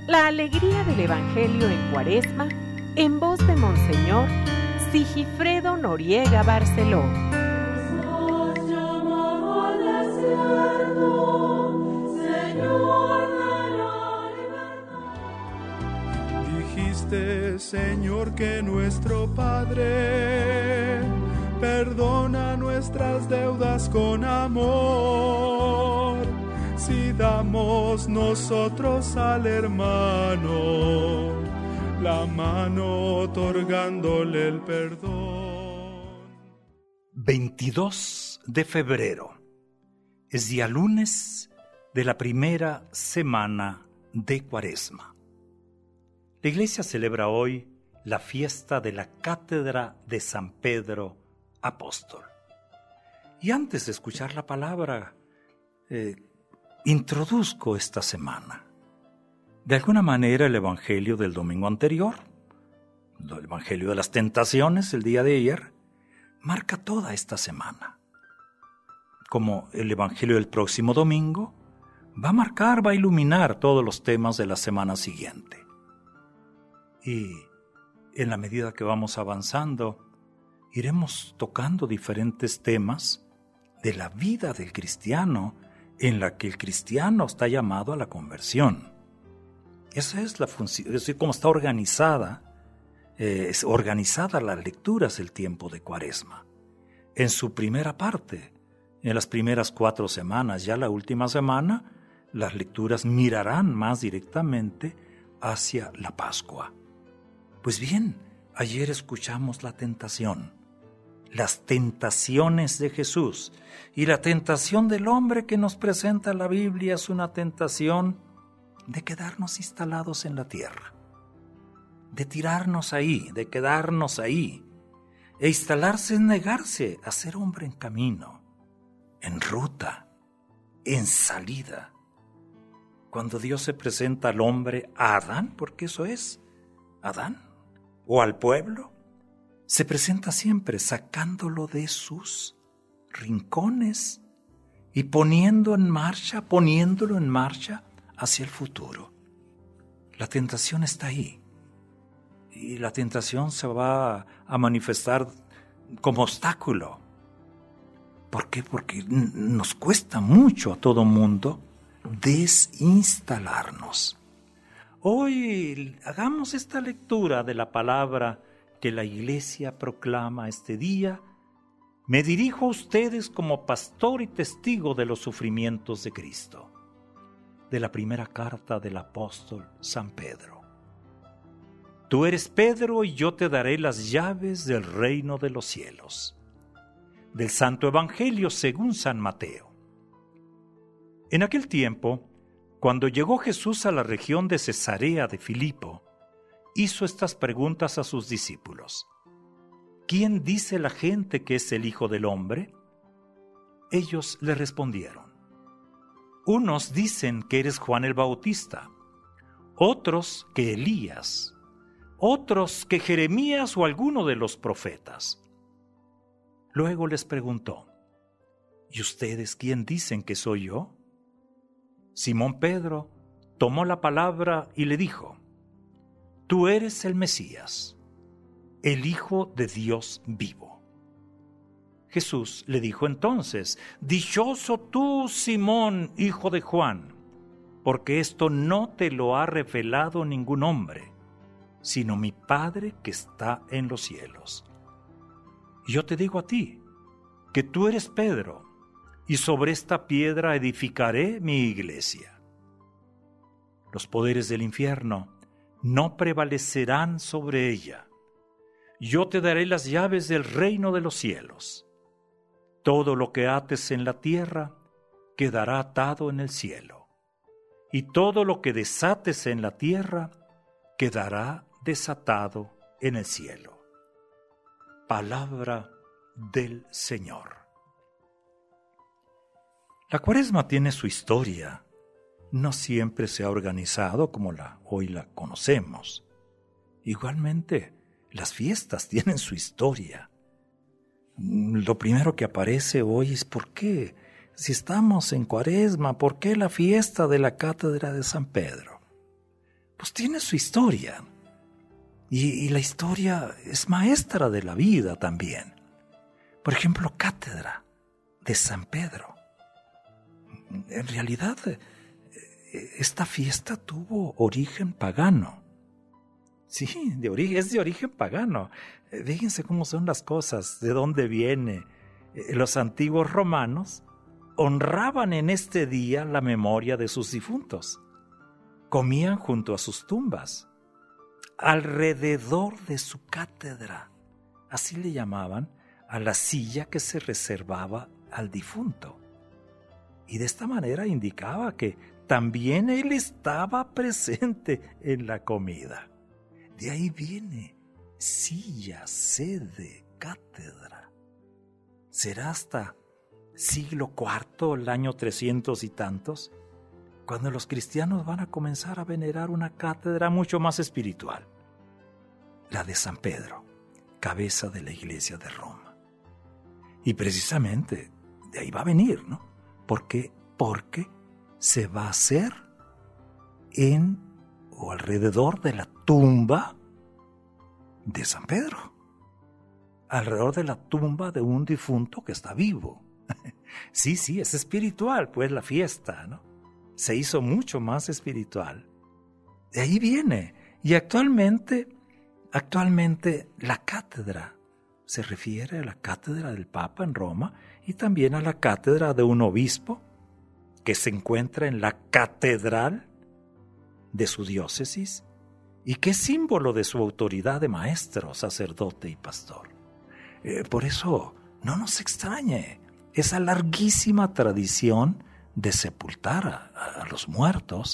La alegría del Evangelio en Cuaresma, en voz de Monseñor Sigifredo Noriega Barceló. Dijiste, Señor, que nuestro Padre perdona nuestras deudas con amor. Si damos nosotros al hermano la mano otorgándole el perdón. 22 de febrero. Es día lunes de la primera semana de Cuaresma. La Iglesia celebra hoy la fiesta de la Cátedra de San Pedro Apóstol. Y antes de escuchar la palabra, introduzco esta semana. De alguna manera el Evangelio del domingo anterior, el Evangelio de las Tentaciones, el día de ayer, marca toda esta semana. Como el Evangelio del próximo domingo, va a iluminar todos los temas de la semana siguiente. Y en la medida que vamos avanzando, iremos tocando diferentes temas de la vida del cristiano, en la que el cristiano está llamado a la conversión. Esa es la función, es decir, cómo está organizada las lecturas del tiempo de Cuaresma. En su primera parte, en las primeras 4 semanas, ya la última semana, las lecturas mirarán más directamente hacia la Pascua. Pues bien, ayer escuchamos la tentación, las tentaciones de Jesús, y la tentación del hombre que nos presenta la Biblia es una tentación de quedarnos instalados en la tierra, de tirarnos ahí, de quedarnos ahí, e instalarse es negarse a ser hombre en camino, en ruta, en salida. Cuando Dios se presenta al hombre, a Adán, porque eso es, Adán, o al pueblo, se presenta siempre sacándolo de sus rincones y poniéndolo en marcha hacia el futuro. La tentación está ahí, y la tentación se va a manifestar como obstáculo. ¿Por qué? Porque nos cuesta mucho a todo mundo desinstalarnos. Hoy hagamos esta lectura de la palabra que la Iglesia proclama este día. Me dirijo a ustedes como pastor y testigo de los sufrimientos de Cristo. De la primera carta del apóstol San Pedro. Tú eres Pedro y yo te daré las llaves del reino de los cielos. Del Santo Evangelio según San Mateo. En aquel tiempo, cuando llegó Jesús a la región de Cesarea de Filipo, hizo estas preguntas a sus discípulos. ¿Quién dice la gente que es el Hijo del Hombre? Ellos le respondieron. Unos dicen que eres Juan el Bautista, otros que Elías, otros que Jeremías o alguno de los profetas. Luego les preguntó, ¿y ustedes quién dicen que soy yo? Simón Pedro tomó la palabra y le dijo, tú eres el Mesías, el Hijo de Dios vivo. Jesús le dijo entonces, dichoso tú, Simón, hijo de Juan, porque esto no te lo ha revelado ningún hombre, sino mi Padre que está en los cielos. Y yo te digo a ti, que tú eres Pedro, y sobre esta piedra edificaré mi iglesia. Los poderes del infierno no prevalecerán sobre ella. Yo te daré las llaves del reino de los cielos. Todo lo que ates en la tierra quedará atado en el cielo, y todo lo que desates en la tierra quedará desatado en el cielo. Palabra del Señor. La Cuaresma tiene su historia. No siempre se ha organizado como hoy la conocemos. Igualmente, las fiestas tienen su historia. Lo primero que aparece hoy es ¿por qué? Si estamos en Cuaresma, ¿por qué la fiesta de la Cátedra de San Pedro? pues tiene su historia. Y la historia es maestra de la vida también. Por ejemplo, Cátedra de San Pedro. En realidad, esta fiesta tuvo origen pagano. Sí, es de origen pagano. Fíjense cómo son las cosas, de dónde viene. Los antiguos romanos honraban en este día la memoria de sus difuntos. Comían junto a sus tumbas, alrededor de su cátedra. Así le llamaban a la silla que se reservaba al difunto. Y de esta manera indicaba que también él estaba presente en la comida. De ahí viene silla, sede, cátedra. Será hasta siglo IV, el año 300 y tantos, cuando los cristianos van a comenzar a venerar una cátedra mucho más espiritual, la de San Pedro, cabeza de la Iglesia de Roma. Y precisamente de ahí va a venir, ¿no? ¿Por qué? Porque se va a hacer en o alrededor de la tumba de San Pedro, alrededor de la tumba de un difunto que está vivo. Sí, es espiritual, pues la fiesta, ¿no? Se hizo mucho más espiritual. De ahí viene. Y actualmente la cátedra se refiere a la cátedra del Papa en Roma y también a la cátedra de un obispo que se encuentra en la catedral de su diócesis y que es símbolo de su autoridad de maestro, sacerdote y pastor. Por eso no nos extrañe esa larguísima tradición de sepultar a los muertos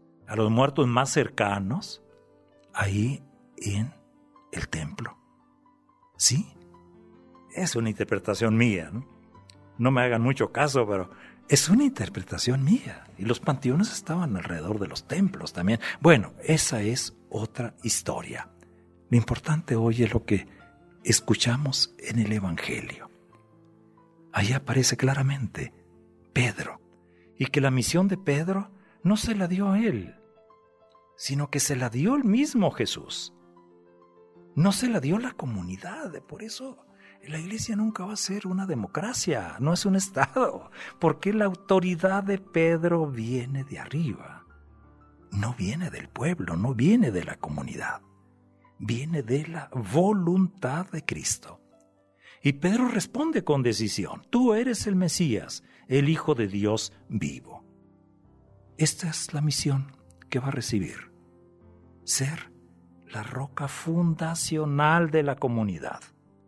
más cercanos, ahí en el templo. Sí, es una interpretación mía, ¿no? No me hagan mucho caso, pero es una interpretación mía. Y los panteones estaban alrededor de los templos también. Bueno, esa es otra historia. Lo importante hoy es lo que escuchamos en el Evangelio. Ahí aparece claramente Pedro, y que la misión de Pedro no se la dio a él, sino que se la dio el mismo Jesús. No se la dio la comunidad. Por eso la iglesia nunca va a ser una democracia, no es un Estado, porque la autoridad de Pedro viene de arriba. No viene del pueblo, no viene de la comunidad, viene de la voluntad de Cristo. Y Pedro responde con decisión: tú eres el Mesías, el Hijo de Dios vivo. Esta es la misión que va a recibir: ser la roca fundacional de la comunidad.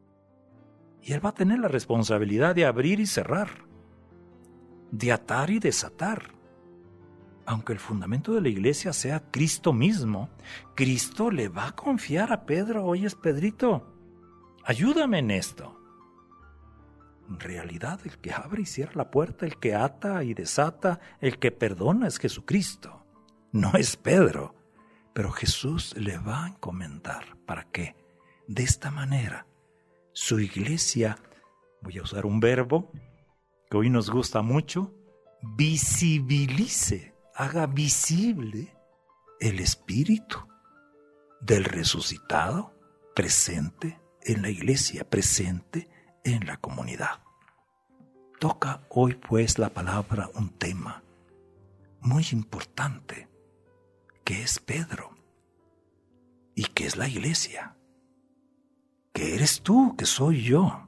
Y él va a tener la responsabilidad de abrir y cerrar, de atar y desatar. Aunque el fundamento de la iglesia sea Cristo mismo, Cristo le va a confiar a Pedro: oyes, Pedrito, ayúdame en esto. En realidad, el que abre y cierra la puerta, el que ata y desata, el que perdona es Jesucristo, no es Pedro. Pero Jesús le va a encomendar para que, de esta manera, su iglesia, voy a usar un verbo que hoy nos gusta mucho, visibilice, haga visible el espíritu del resucitado presente en la iglesia, presente en la comunidad. Toca hoy pues la palabra un tema muy importante, que es Pedro y que es la iglesia, que eres tú, que soy yo.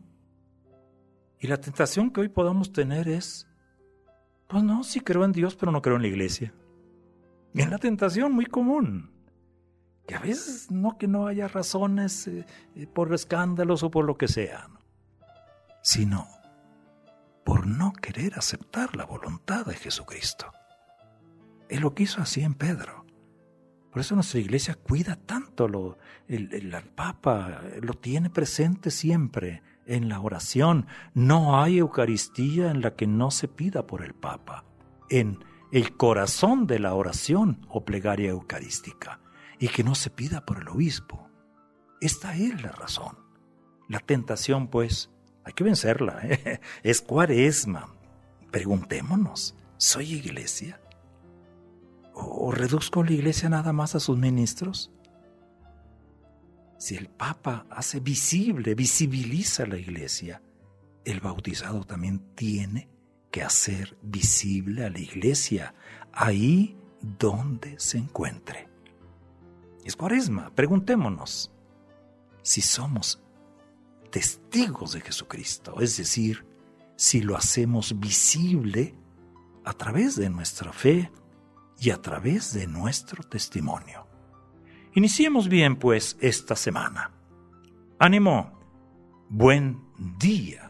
Y la tentación que hoy podamos tener es: pues no, sí creo en Dios, pero no creo en la iglesia. Y es la tentación muy común, que a veces que no haya razones por escándalos o por lo que sea, ¿no? Sino por no querer aceptar la voluntad de Jesucristo. Él lo quiso así en Pedro. Por eso nuestra iglesia cuida tanto el Papa, lo tiene presente siempre en la oración. No hay Eucaristía en la que no se pida por el Papa, en el corazón de la oración o plegaria eucarística, y que no se pida por el obispo. Esta es la razón. La tentación, pues, hay que vencerla, ¿eh? Es Cuaresma. Preguntémonos: ¿soy iglesia? ¿O reduzco la iglesia nada más a sus ministros? Si el Papa visibiliza la iglesia, el bautizado también tiene que hacer visible a la iglesia, ahí donde se encuentre. Es Cuaresma, preguntémonos si somos testigos de Jesucristo, es decir, si lo hacemos visible a través de nuestra fe y a través de nuestro testimonio. Iniciemos bien, pues, esta semana. ¡Ánimo! ¡Buen día!